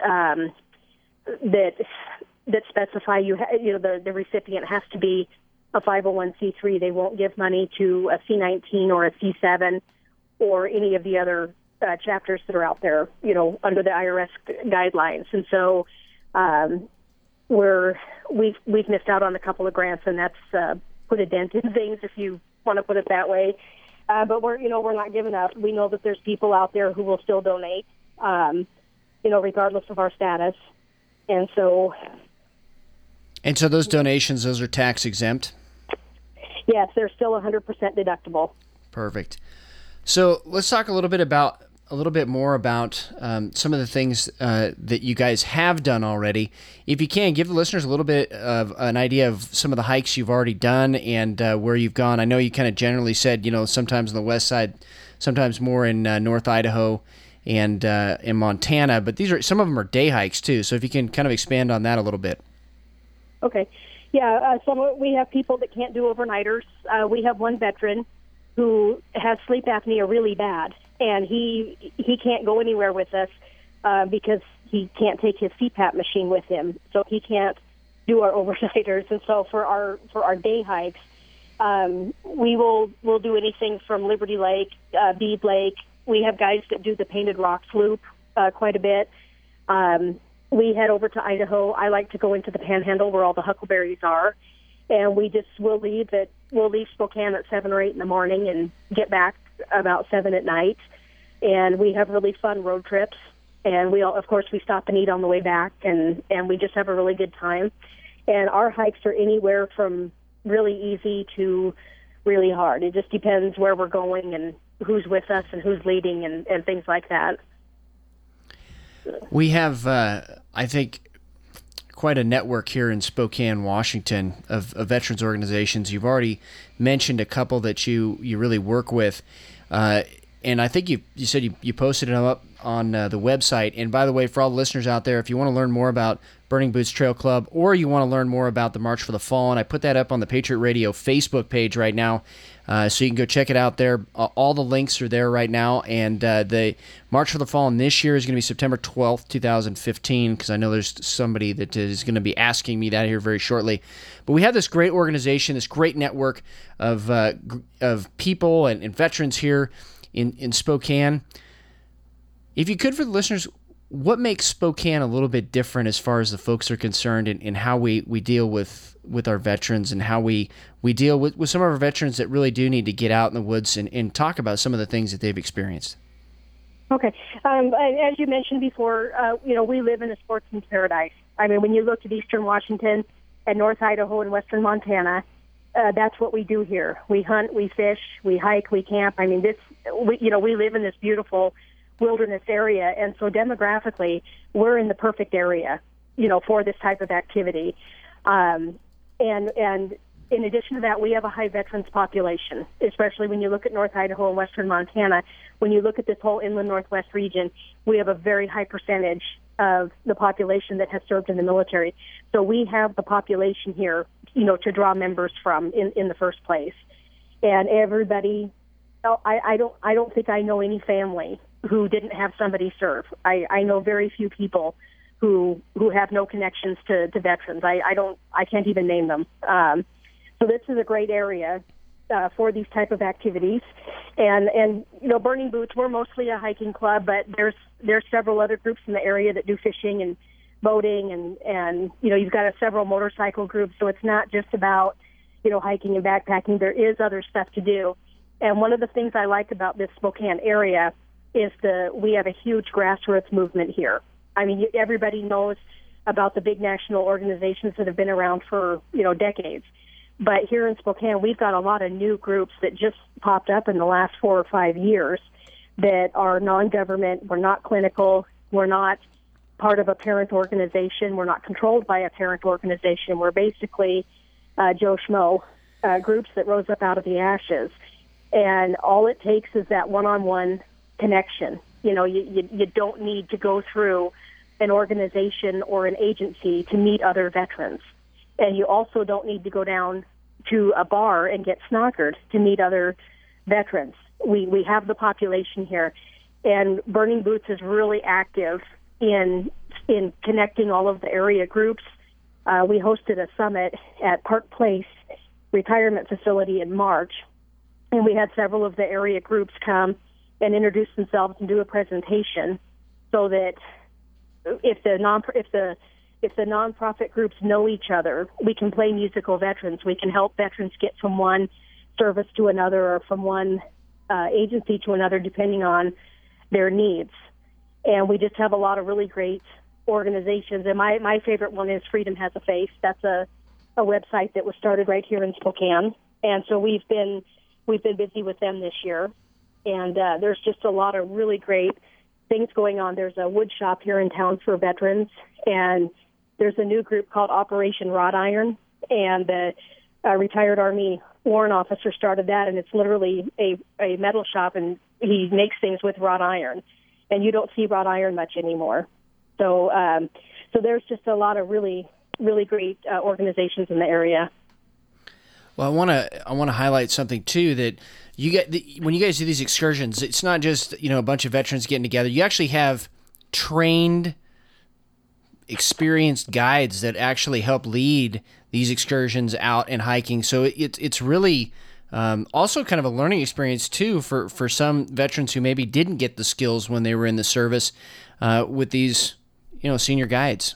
specify the recipient has to be a 501c3. They won't give money to a C19 or a C7 or any of the other chapters that are out there, under the IRS guidelines. And so we've missed out on a couple of grants, and that's put a dent in things, if you want to put it that way. But we're not giving up. We know that there's people out there who will still donate, regardless of our status. And so those donations, those are tax exempt? Yes, they're still 100% deductible. Perfect. So let's talk a little bit more about some of the things that you guys have done already. If you can, give the listeners a little bit of an idea of some of the hikes you've already done and where you've gone. I know you kind of generally said, sometimes on the west side, sometimes more in North Idaho and in Montana, but some of them are day hikes too. So if you can kind of expand on that a little bit. Okay. Yeah, we have people that can't do overnighters. We have one veteran who has sleep apnea really bad, and he can't go anywhere with us because he can't take his CPAP machine with him, so he can't do our overnighters. And so for our day hikes, we'll do anything from Liberty Lake, Bead Lake. We have guys that do the Painted Rocks Loop quite a bit. We head over to Idaho. I like to go into the Panhandle where all the huckleberries are, and we'll leave Spokane at 7 or 8 in the morning and get back about 7 at night. And we have really fun road trips, and we stop and eat on the way back, and we just have a really good time. And our hikes are anywhere from really easy to really hard. It just depends where we're going and who's with us and who's leading and things like that. We have, I think, quite a network here in Spokane, Washington, of veterans organizations. You've already mentioned a couple that you really work with, and I think you said you posted them up on the website. And by the way, for all the listeners out there, if you want to learn more about Burning Boots Trail Club, or you want to learn more about the March for the Fallen, I put that up on the Patriot Radio Facebook page right now, so you can go check it out there. All the links are there right now, and the March for the Fallen this year is going to be September 12th, 2015, because I know there's somebody that is going to be asking me that here very shortly. But we have this great organization, this great network of people and veterans here in Spokane. If you could, for the listeners, what makes Spokane a little bit different as far as the folks are concerned, and how we deal with our veterans, and how we deal with some of our veterans that really do need to get out in the woods and talk about some of the things that they've experienced? Okay. As you mentioned before, we live in a sportsman's paradise. I mean, when you look at eastern Washington and North Idaho and western Montana, that's what we do here. We hunt, we fish, we hike, we camp. I mean, we live in this beautiful wilderness area, and so demographically, we're in the perfect area, for this type of activity. And in addition to that, we have a high veterans population, especially when you look at North Idaho and Western Montana. When you look at this whole inland Northwest region, we have a very high percentage of the population that has served in the military. So we have the population here, to draw members from in the first place. And everybody, I don't think I know any family who didn't have somebody serve. I know very few people who have no connections to veterans. I can't even name them. So this is a great area for these type of activities. And Burning Boots, we're mostly a hiking club, but there's several other groups in the area that do fishing and boating, and you've got several motorcycle groups. So it's not just about hiking and backpacking. There is other stuff to do. And one of the things I like about this Spokane area is we have a huge grassroots movement here. I mean, everybody knows about the big national organizations that have been around for decades. But here in Spokane, we've got a lot of new groups that just popped up in the last 4 or 5 years that are non-government. We're not clinical. We're not part of a parent organization. We're not controlled by a parent organization. We're basically Joe Schmo groups that rose up out of the ashes. And all it takes is that one-on-one connection. You don't need to go through an organization or an agency to meet other veterans. And you also don't need to go down to a bar and get snockered to meet other veterans. We have the population here. And Burning Boots is really active in connecting all of the area groups. We hosted a summit at Park Place Retirement Facility in March, and we had several of the area groups come and introduce themselves and do a presentation, so that if the nonprofit groups know each other, we can play musical veterans. We can help veterans get from one service to another, or from one agency to another, depending on their needs. And we just have a lot of really great organizations. And my favorite one is Freedom Has a Face. That's a website that was started right here in Spokane. And so we've been busy with them this year. And there's just a lot of really great things going on. There's a wood shop here in town for veterans, and there's a new group called Operation Wrought Iron, and the retired Army warrant officer started that, and it's literally a metal shop, and he makes things with wrought iron, and you don't see wrought iron much anymore. So there's just a lot of really, really great organizations in the area. Well, I want to highlight something too, that when you guys do these excursions, it's not just a bunch of veterans getting together. You actually have trained, experienced guides that actually help lead these excursions out and hiking. So it's really also kind of a learning experience too for some veterans who maybe didn't get the skills when they were in the service with these senior guides.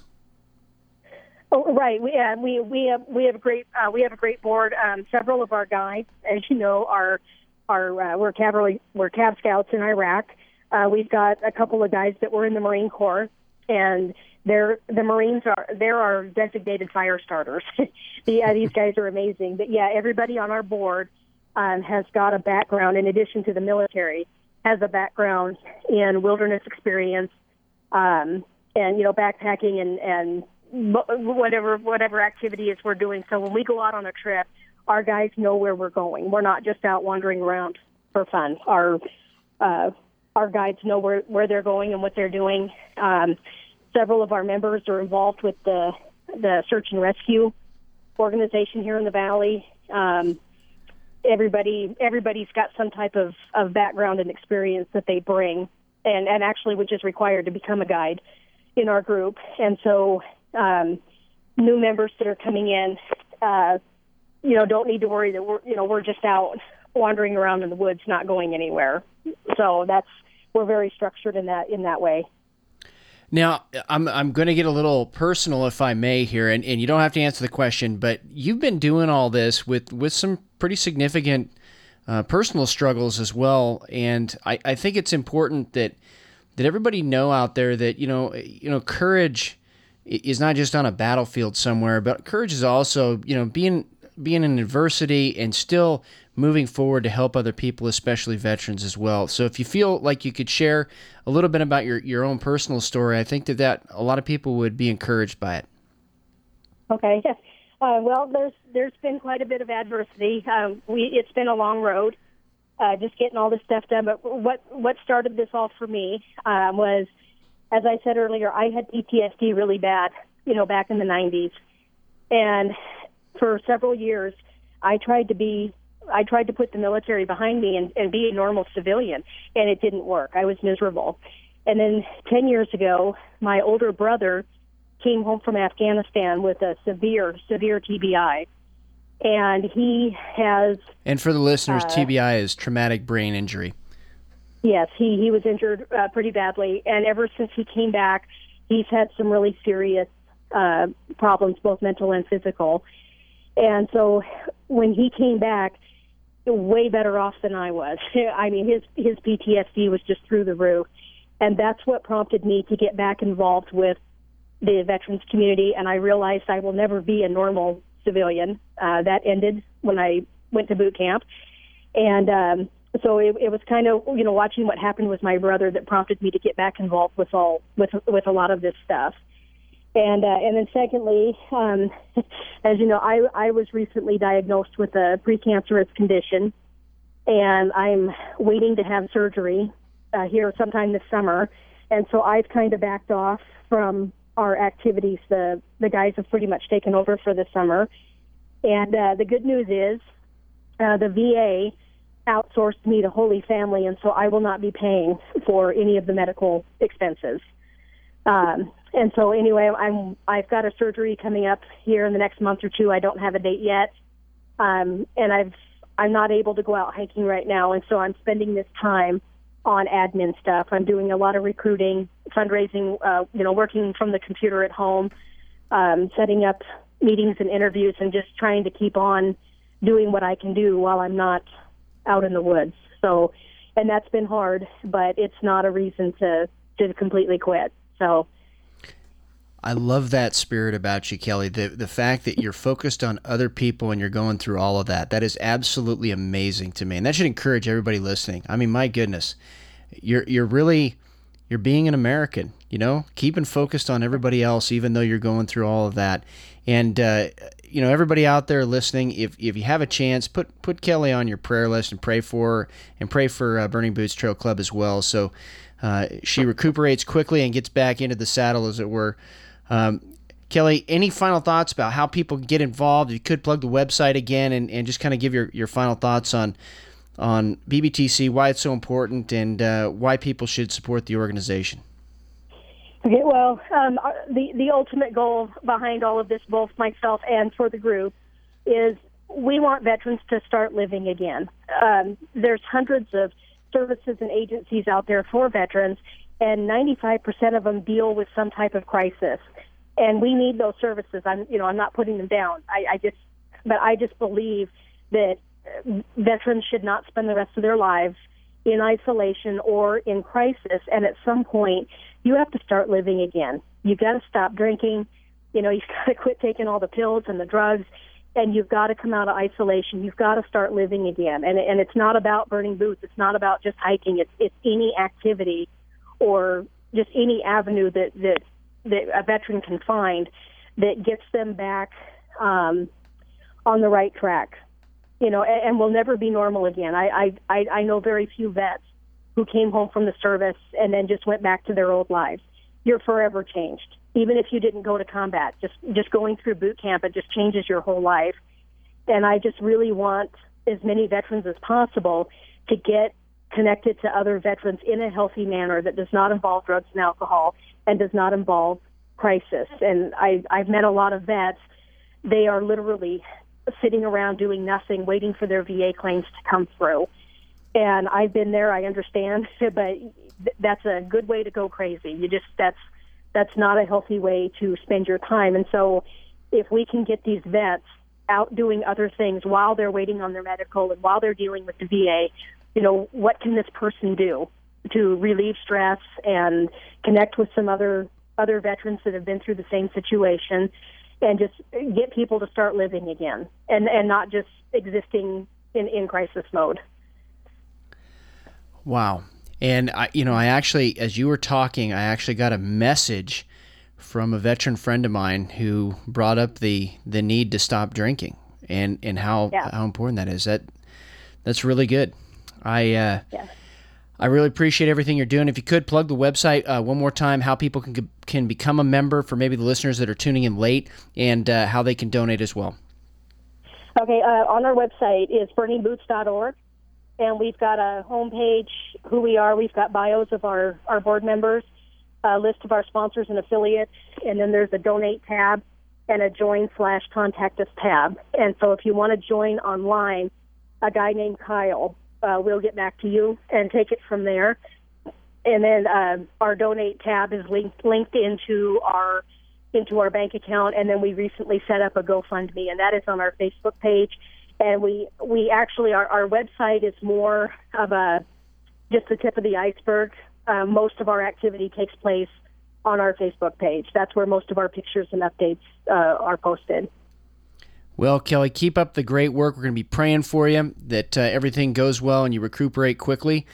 Oh, right. We have a great board. Several of our guides, as you know, we're Cav Scouts in Iraq. We've got a couple of guys that were in the Marine Corps, and the Marines are designated fire starters. These guys are amazing. But yeah, everybody on our board has got a background, in addition to the military, has a background in wilderness experience, and backpacking and whatever activity is we're doing. So when we go out on a trip, our guys know where we're going. We're not just out wandering around for fun. Our guides know where they're going and what they're doing. Several of our members are involved with the search and rescue organization here in the valley. Everybody's got some type of background and experience that they bring, and actually which is required to become a guide in our group. And so new members that are coming in, don't need to worry that we're just out wandering around in the woods, not going anywhere. So we're very structured in that way. Now, I'm going to get a little personal, if I may, here, and you don't have to answer the question, but you've been doing all this with some pretty significant personal struggles as well, and I think it's important that everybody know out there that courage is not just on a battlefield somewhere, but courage is also being being in adversity and still moving forward to help other people, especially veterans as well. So if you feel like you could share a little bit about your own personal story, I think that a lot of people would be encouraged by it. Okay. Well, there's been quite a bit of adversity. It's been a long road, just getting all this stuff done. But what started this all for me was, as I said earlier, I had PTSD really bad, back in the 90s. And for several years, I tried to put the military behind me and be a normal civilian, and it didn't work. I was miserable. And then 10 years ago, my older brother came home from Afghanistan with a severe TBI. And he has... And for the listeners, TBI is traumatic brain injury. Yes, he was injured pretty badly. And ever since he came back, he's had some really serious problems, both mental and physical. And so when he came back, way better off than I was. I mean, his PTSD was just through the roof. And that's what prompted me to get back involved with the veterans community. And I realized I will never be a normal civilian. That ended when I went to boot camp. And so it was kind of, watching what happened with my brother that prompted me to get back involved with a lot of this stuff. And then secondly, as you know, I was recently diagnosed with a precancerous condition, and I'm waiting to have surgery here sometime this summer. And so I've kind of backed off from our activities. The guys have pretty much taken over for the summer. And the good news is the VA outsourced me to Holy Family, and so I will not be paying for any of the medical expenses. And so anyway, I've got a surgery coming up here in the next month or two. I don't have a date yet. And I'm not able to go out hiking right now. And so I'm spending this time on admin stuff. I'm doing a lot of recruiting, fundraising, working from the computer at home, setting up meetings and interviews, and just trying to keep on doing what I can do while I'm not out in the woods. So, and that's been hard, but it's not a reason to completely quit. So I love that spirit about you, Kelly. The fact that you're focused on other people and you're going through all of that is absolutely amazing to me. And that should encourage everybody listening. I mean, my goodness, you're being an American, keeping focused on everybody else, even though you're going through all of that. And, everybody out there listening, if you have a chance, put Kelly on your prayer list and pray for her, and pray for Burning Boots Trail Club as well. So she recuperates quickly and gets back into the saddle, as it were. Kelly, any final thoughts about how people can get involved? You could plug the website again and just kind of give your final thoughts on BBTC, why it's so important, and why people should support the organization. Okay, well, the ultimate goal behind all of this, both myself and for the group, is we want veterans to start living again. There's hundreds of services and agencies out there for veterans, and 95% of them deal with some type of crisis. And we need those services. I'm not putting them down. I just believe that veterans should not spend the rest of their lives in isolation or in crisis. And at some point, you have to start living again. You've got to stop drinking. You've got to quit taking all the pills and the drugs, and you've got to come out of isolation. You've got to start living again. And it's not about burning boots. It's not about just hiking. It's any activity or just any avenue that a veteran can find that gets them back on the right track. And will never be normal again. I know very few vets who came home from the service and then just went back to their old lives. You're forever changed. Even if you didn't go to combat, just going through boot camp, it just changes your whole life. And I just really want as many veterans as possible to get connected to other veterans in a healthy manner that does not involve drugs and alcohol and does not involve crisis. And I've met a lot of vets. They are literally sitting around doing nothing, waiting for their VA claims to come through. And I've been there, I understand, but that's a good way to go crazy. That's not a healthy way to spend your time. And so if we can get these vets out doing other things while they're waiting on their medical and while they're dealing with the VA, what can this person do to relieve stress and connect with some other veterans that have been through the same situation and just get people to start living again and not just existing in crisis mode. Wow. And I actually, as you were talking, I actually got a message from a veteran friend of mine who brought up the need to stop drinking and how important that is. That's really good. I really appreciate everything you're doing. If you could plug the website one more time, how people can become a member for maybe the listeners that are tuning in late, and how they can donate as well. Okay, on our website is burningboots.org, and we've got a homepage, who we are. We've got bios of our board members, a list of our sponsors and affiliates, and then there's a donate tab and a join/contact us tab. And so if you want to join online, a guy named Kyle we'll get back to you and take it from there. And then our donate tab is linked into our bank account, and then we recently set up a GoFundMe, and that is on our Facebook page. And we actually, our website is more of just the tip of the iceberg. Most of our activity takes place on our Facebook page. That's where most of our pictures and updates are posted. Well, Kelly, keep up the great work. We're going to be praying for you that everything goes well and you recuperate quickly.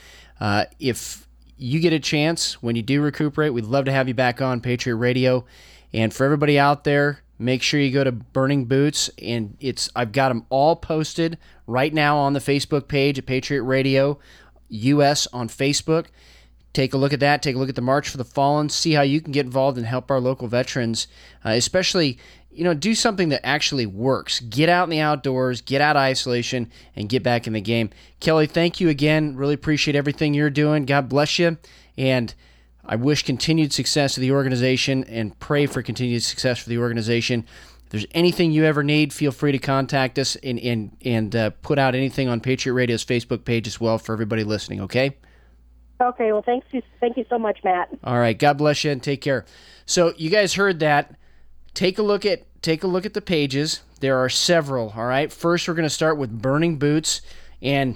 If you get a chance, when you do recuperate, we'd love to have you back on Patriot Radio. And for everybody out there, make sure you go to Burning Boots, and I've got them all posted right now on the Facebook page at Patriot Radio US on Facebook. Take a look at that. Take a look at the March for the Fallen. See how you can get involved and help our local veterans, especially, do something that actually works. Get out in the outdoors, get out of isolation, and get back in the game. Kelly, thank you again. Really appreciate everything you're doing. God bless you. And I wish continued success to the organization and pray for continued success for the organization. If there's anything you ever need, feel free to contact us and put out anything on Patriot Radio's Facebook page as well for everybody listening, okay? Okay, well, thank you so much, Matt. All right, God bless you and take care. So you guys heard that. Take a look at the pages. There are several, all right? First, we're going to start with Burning Boots, and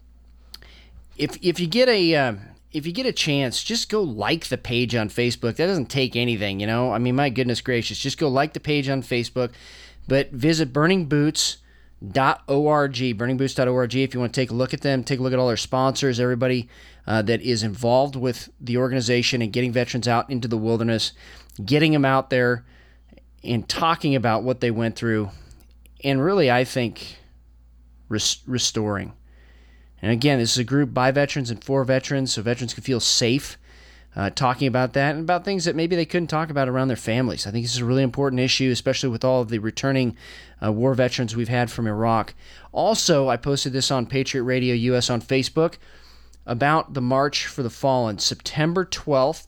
if you get a chance, just go like the page on Facebook. That doesn't take anything, I mean, my goodness gracious, just go like the page on Facebook, but visit burningboots.org, burningboots.org if you want to take a look at them, take a look at all their sponsors, everybody that is involved with the organization and getting veterans out into the wilderness, getting them out there and talking about what they went through, and really, I think, restoring. And again, this is a group by veterans and for veterans, so veterans can feel safe talking about that and about things that maybe they couldn't talk about around their families. I think this is a really important issue, especially with all of the returning war veterans we've had from Iraq. Also, I posted this on Patriot Radio US on Facebook about the March for the Fallen. September 12th,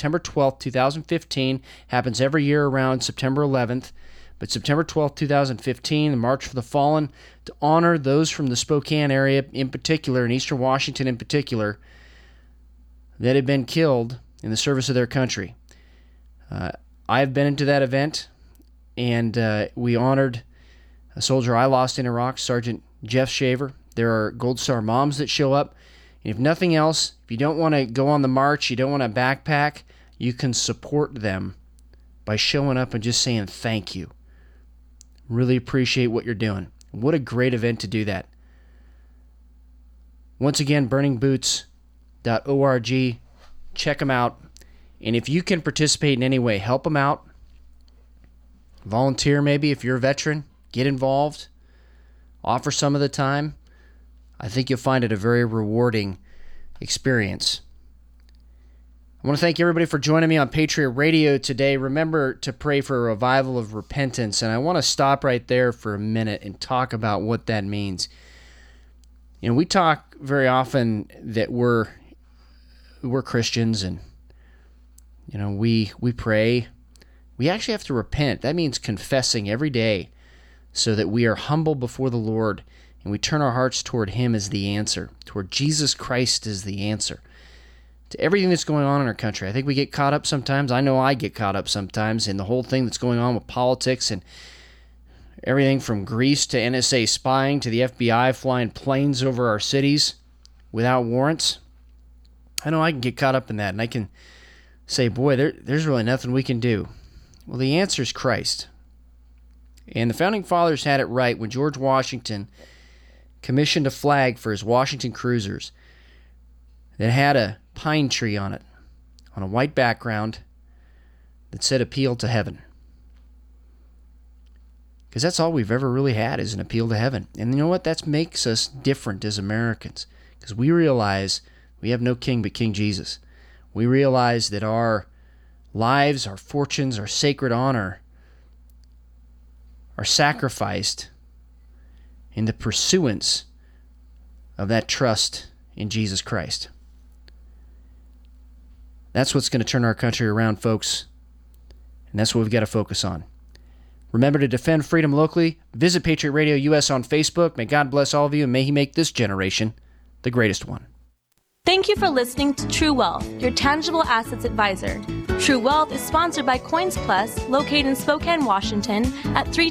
2015, happens every year around September 11th. But September 12th, 2015, the March for the Fallen, to honor those from the Spokane area in particular, and Eastern Washington in particular, that had been killed in the service of their country. I've been into that event, and we honored a soldier I lost in Iraq, Sergeant Jeff Shaver. There are Gold Star moms that show up. And if nothing else, if you don't want to go on the march, you don't want to backpack, you can support them by showing up and just saying thank you. Really appreciate what you're doing. What a great event to do that. Once again, burningboots.org. Check them out. And if you can participate in any way, help them out. Volunteer maybe if you're a veteran. Get involved. Offer some of the time. I think you'll find it a very rewarding experience. I want to thank everybody for joining me on Patriot Radio today. Remember to pray for a revival of repentance, and I want to stop right there for a minute and talk about what that means. We talk very often that we're Christians, and we pray. We actually have to repent. That means confessing every day so that we are humble before the Lord and we turn our hearts toward Him as the answer, toward Jesus Christ as the answer to everything that's going on in our country. I think we get caught up sometimes. I know I get caught up sometimes in the whole thing that's going on with politics and everything from Greece to NSA spying to the FBI flying planes over our cities without warrants. I know I can get caught up in that, and I can say, boy, there's really nothing we can do. Well, the answer is Christ. And the Founding Fathers had it right when George Washington commissioned a flag for his Washington cruisers that had a pine tree on it, on a white background that said "Appeal to Heaven." Because that's all we've ever really had is an appeal to heaven. And you know what? That makes us different as Americans. Because we realize we have no king but King Jesus. We realize that our lives, our fortunes, our sacred honor are sacrificed in the pursuance of that trust in Jesus Christ. That's what's going to turn our country around, folks. And that's what we've got to focus on. Remember to defend freedom locally. Visit Patriot Radio US on Facebook. May God bless all of you, and may He make this generation the greatest one. Thank you for listening to True Wealth, your tangible assets advisor. True Wealth is sponsored by Coins Plus, located in Spokane, Washington, at 3